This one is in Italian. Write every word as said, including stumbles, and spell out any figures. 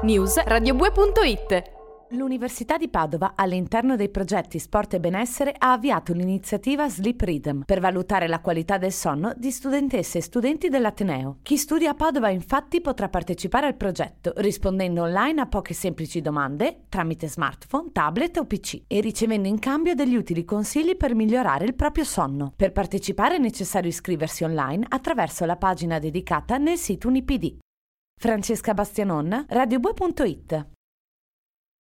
News radiobue punto it. L'Università di Padova, all'interno dei progetti Sport e Benessere, ha avviato l'iniziativa Sleep Rhythm per valutare la qualità del sonno di studentesse e studenti dell'Ateneo. Chi studia a Padova infatti potrà partecipare al progetto rispondendo online a poche semplici domande tramite smartphone, tablet o P C e ricevendo in cambio degli utili consigli per migliorare il proprio sonno. Per partecipare è necessario iscriversi online attraverso la pagina dedicata nel sito Unipd. Francesca Bastianon, radiobue punto it.